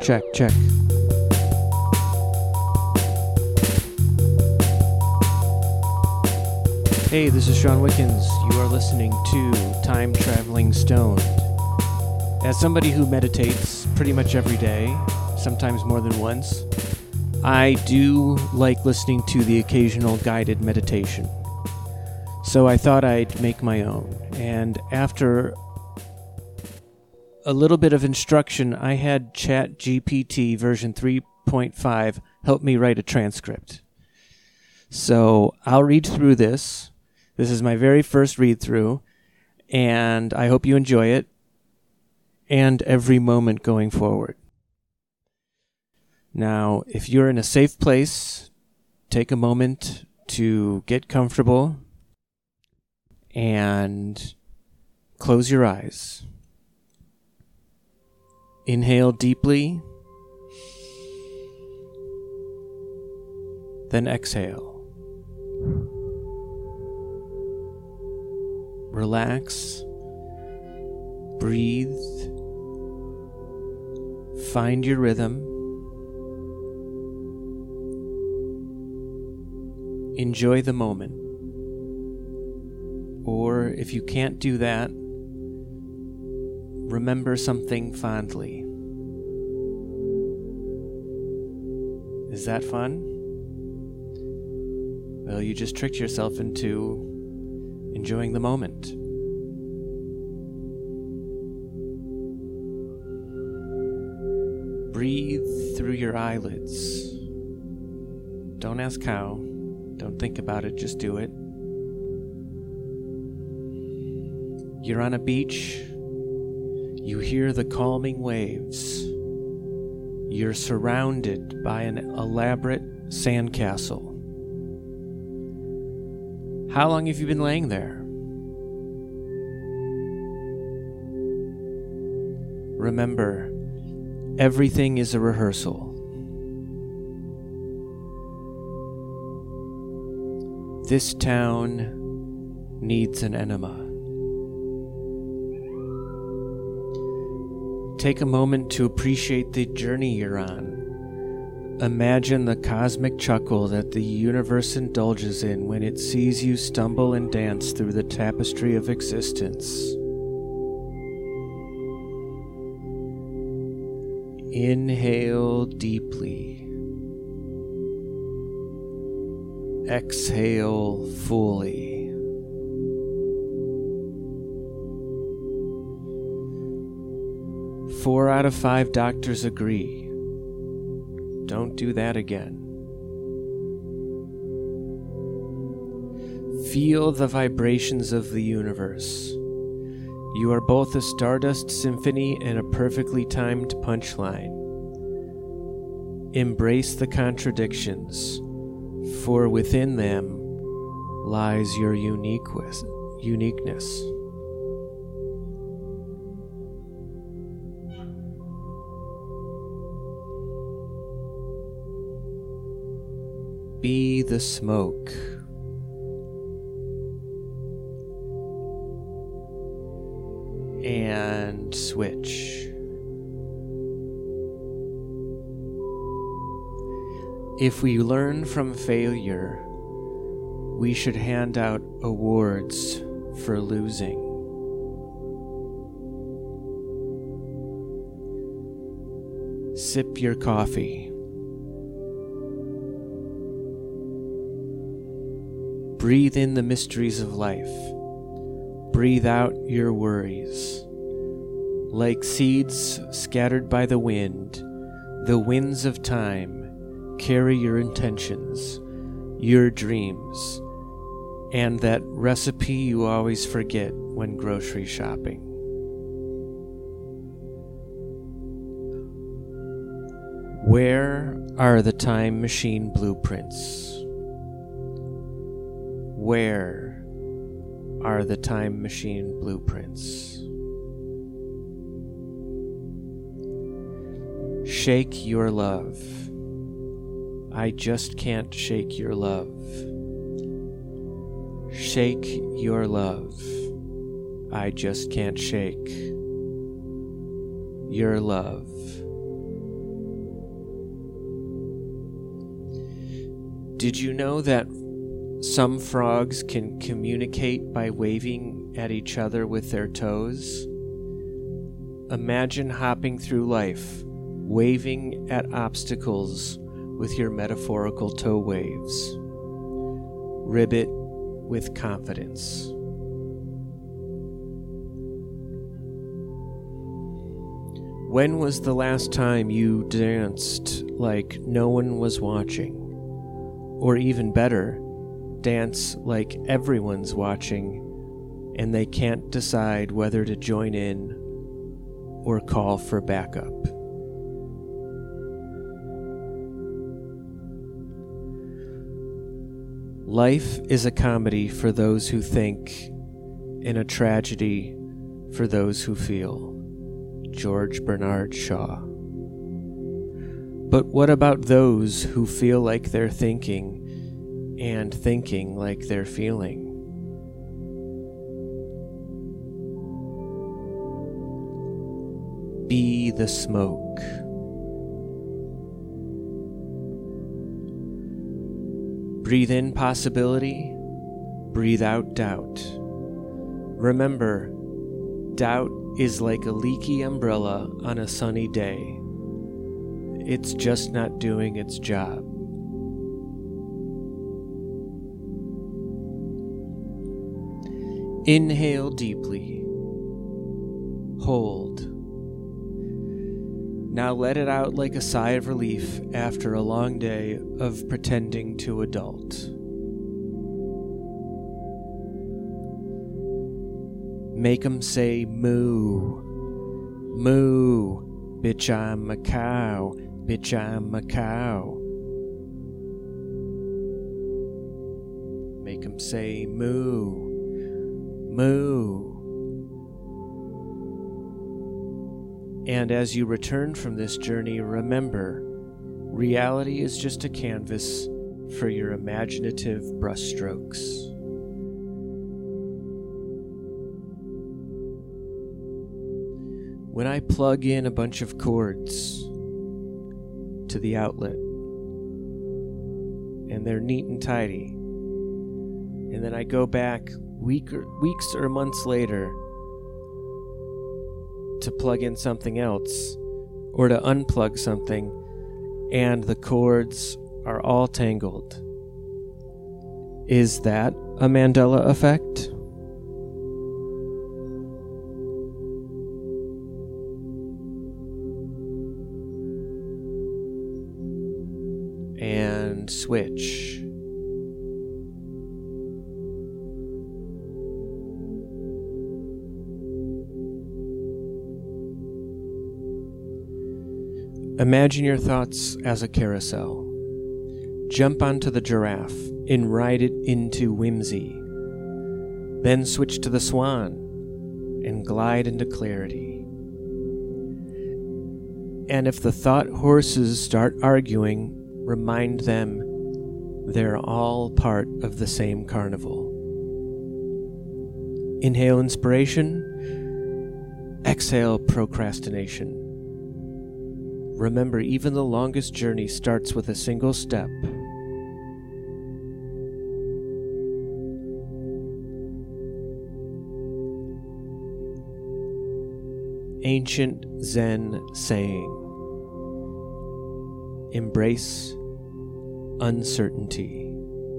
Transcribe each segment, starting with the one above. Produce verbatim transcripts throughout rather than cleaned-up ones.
Check, check. Hey, this is Sean Wickens. You are listening to Time Traveling Stoned. As somebody who meditates pretty much every day, sometimes more than once, I do like listening to the occasional guided meditation. So I thought I'd make my own. And after a little bit of instruction, I had ChatGPT version three point five help me write a transcript. So I'll read through this. This is my very first read through, and I hope you enjoy it and every moment going forward. Now, if you're in a safe place, take a moment to get comfortable and close your eyes. Inhale deeply, then exhale. Relax, breathe, find your rhythm, enjoy the moment. Or if you can't do that, remember something fondly. Is that fun? Well, you just tricked yourself into enjoying the moment. Breathe through your eyelids. Don't ask how. Don't think about it, just do it. You're on a beach. You hear the calming waves. You're surrounded by an elaborate sandcastle. How long have you been laying there? Remember, everything is a rehearsal. This town needs an enema. Take a moment to appreciate the journey you're on. Imagine the cosmic chuckle that the universe indulges in when it sees you stumble and dance through the tapestry of existence. Inhale deeply. Exhale fully. Four out of five doctors agree. Don't do that again. Feel the vibrations of the universe. You are both a stardust symphony and a perfectly timed punchline. Embrace the contradictions, for within them lies your uniqueness. uniqueness. Be the smoke. And switch. If we learn from failure, we should hand out awards for losing. Sip your coffee. Breathe in the mysteries of life. Breathe out your worries. Like seeds scattered by the wind, the winds of time carry your intentions, your dreams, and that recipe you always forget when grocery shopping. Where are the time machine blueprints? Where are the time machine blueprints? Shake your love. I just can't shake your love. Shake your love. I just can't shake your love. Did you know that some frogs can communicate by waving at each other with their toes? Imagine hopping through life, waving at obstacles with your metaphorical toe waves. Ribbit with confidence. When was the last time you danced like no one was watching? Or even better, dance like everyone's watching and they can't decide whether to join in or call for backup. Life is a comedy for those who think, and a tragedy for those who feel. George Bernard Shaw. But what about those who feel like they're thinking and thinking like they're feeling? Be the smoke. Breathe in possibility, breathe out doubt. Remember, doubt is like a leaky umbrella on a sunny day. It's just not doing its job. Inhale deeply. Hold. Now let it out like a sigh of relief after a long day of pretending to adult. Make 'em say moo. Moo. Bitch, I'm a cow. Bitch, I'm a cow. Make 'em say moo. Moo. And as you return from this journey, remember, reality is just a canvas for your imaginative brushstrokes. When I plug in a bunch of chords to the outlet, and they're neat and tidy, and then I go back week or, weeks or months later to plug in something else, or to unplug something, and the chords are all tangled. Is that a Mandela effect? And switch. Imagine your thoughts as a carousel. Jump onto the giraffe and ride it into whimsy. Then switch to the swan and glide into clarity. And if the thought horses start arguing, remind them they're all part of the same carnival. Inhale inspiration, exhale procrastination. Remember, even the longest journey starts with a single step. Ancient Zen saying, embrace uncertainty.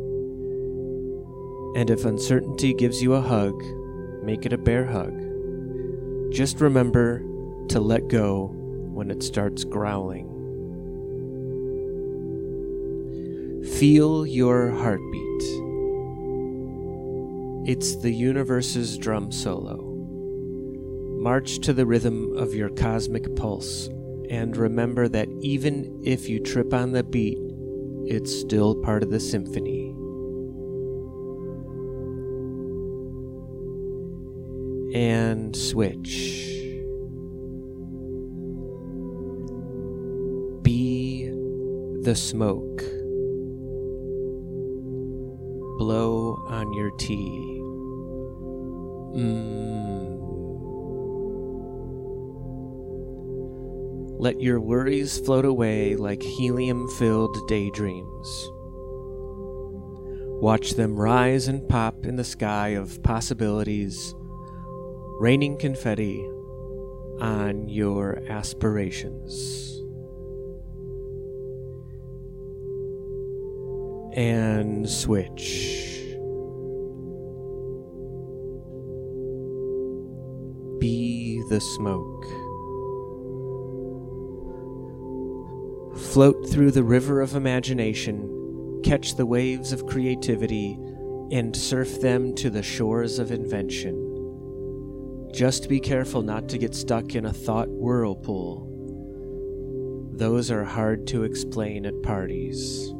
And if uncertainty gives you a hug, make it a bear hug. Just remember to let go when it starts growling. Feel your heartbeat. It's the universe's drum solo. March to the rhythm of your cosmic pulse, and remember that even if you trip on the beat, it's still part of the symphony. And switch. Be the smoke. Blow on your tea. Mmm. Let your worries float away like helium-filled daydreams. Watch them rise and pop in the sky of possibilities, raining confetti on your aspirations. And switch. Be the smoke. Float through the river of imagination, catch the waves of creativity, and surf them to the shores of invention. Just be careful not to get stuck in a thought whirlpool. Those are hard to explain at parties.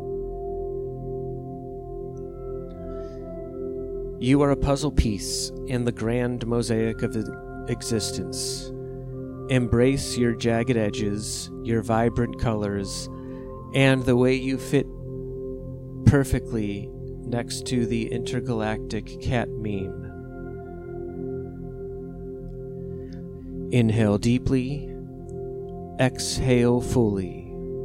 You are a puzzle piece in the grand mosaic of existence. Embrace your jagged edges, your vibrant colors, and the way you fit perfectly next to the intergalactic cat meme. Inhale deeply, exhale fully.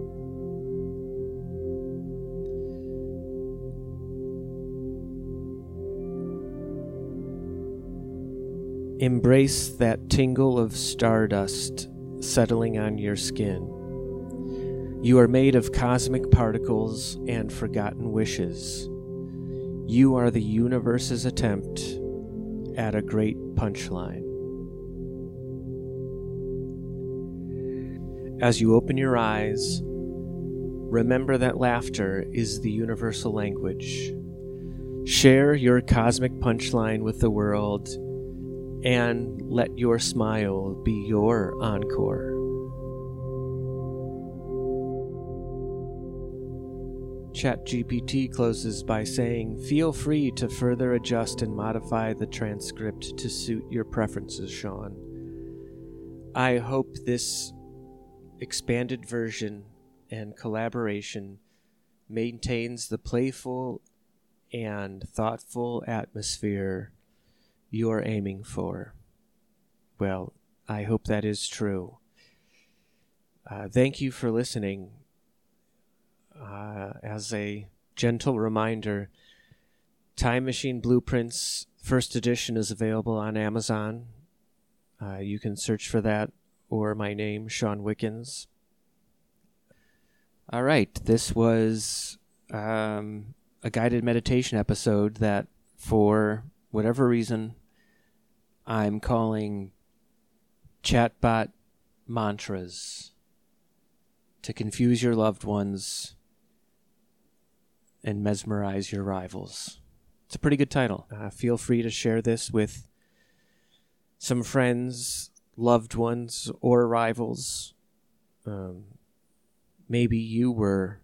Embrace that tingle of stardust settling on your skin. You are made of cosmic particles and forgotten wishes. You are the universe's attempt at a great punchline. As you open your eyes, remember that laughter is the universal language. Share your cosmic punchline with the world, and let your smile be your encore. ChatGPT closes by saying, "Feel free to further adjust and modify the transcript to suit your preferences, Sean. I hope this expanded version and collaboration maintains the playful and thoughtful atmosphere you're aiming for." Well, I hope that is true. Uh, thank you for listening. Uh, as a gentle reminder, Time Machine Blueprints first edition is available on Amazon. Uh, you can search for that or my name, Sean Wickens. All right, this was um, a guided meditation episode that, for whatever reason, I'm calling Chatbot Mantras to confuse your loved ones and mesmerize your rivals. It's a pretty good title. Uh, feel free to share this with some friends, loved ones, or rivals. Um, maybe you were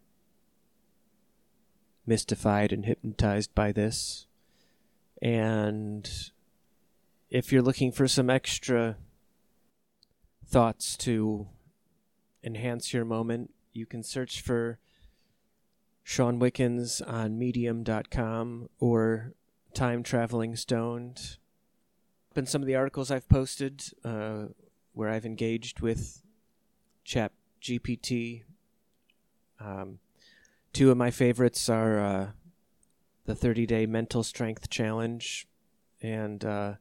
mystified and hypnotized by this. And if you're looking for some extra thoughts to enhance your moment, you can search for Sean Wickens on medium dot com or Time Traveling Stoned. And some of the articles I've posted uh, where I've engaged with ChatGPT. Um, two of my favorites are uh, the thirty-day Mental Strength Challenge, and uh,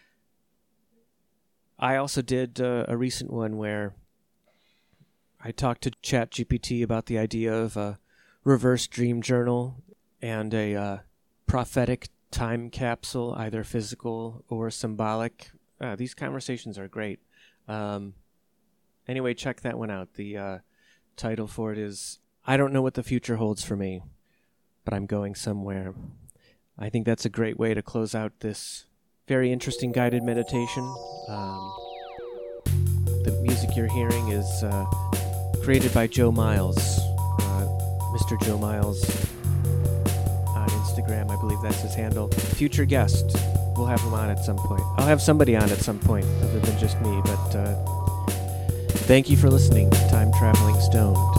I also did uh, a recent one where I talked to ChatGPT about the idea of a reverse dream journal and a uh, prophetic time capsule, either physical or symbolic. Uh, these conversations are great. Um, anyway, check that one out. The uh, title for it is, "I Don't Know What the Future Holds for Me, but I'm Going Somewhere." I think that's a great way to close out this very interesting guided meditation. Um, the music you're hearing is uh, created by Joe Miles. Uh, Mister Joe Miles on Instagram, I believe that's his handle. Future guest. We'll have him on at some point. I'll have somebody on at some point other than just me, but uh, thank you for listening to Time Traveling Stone.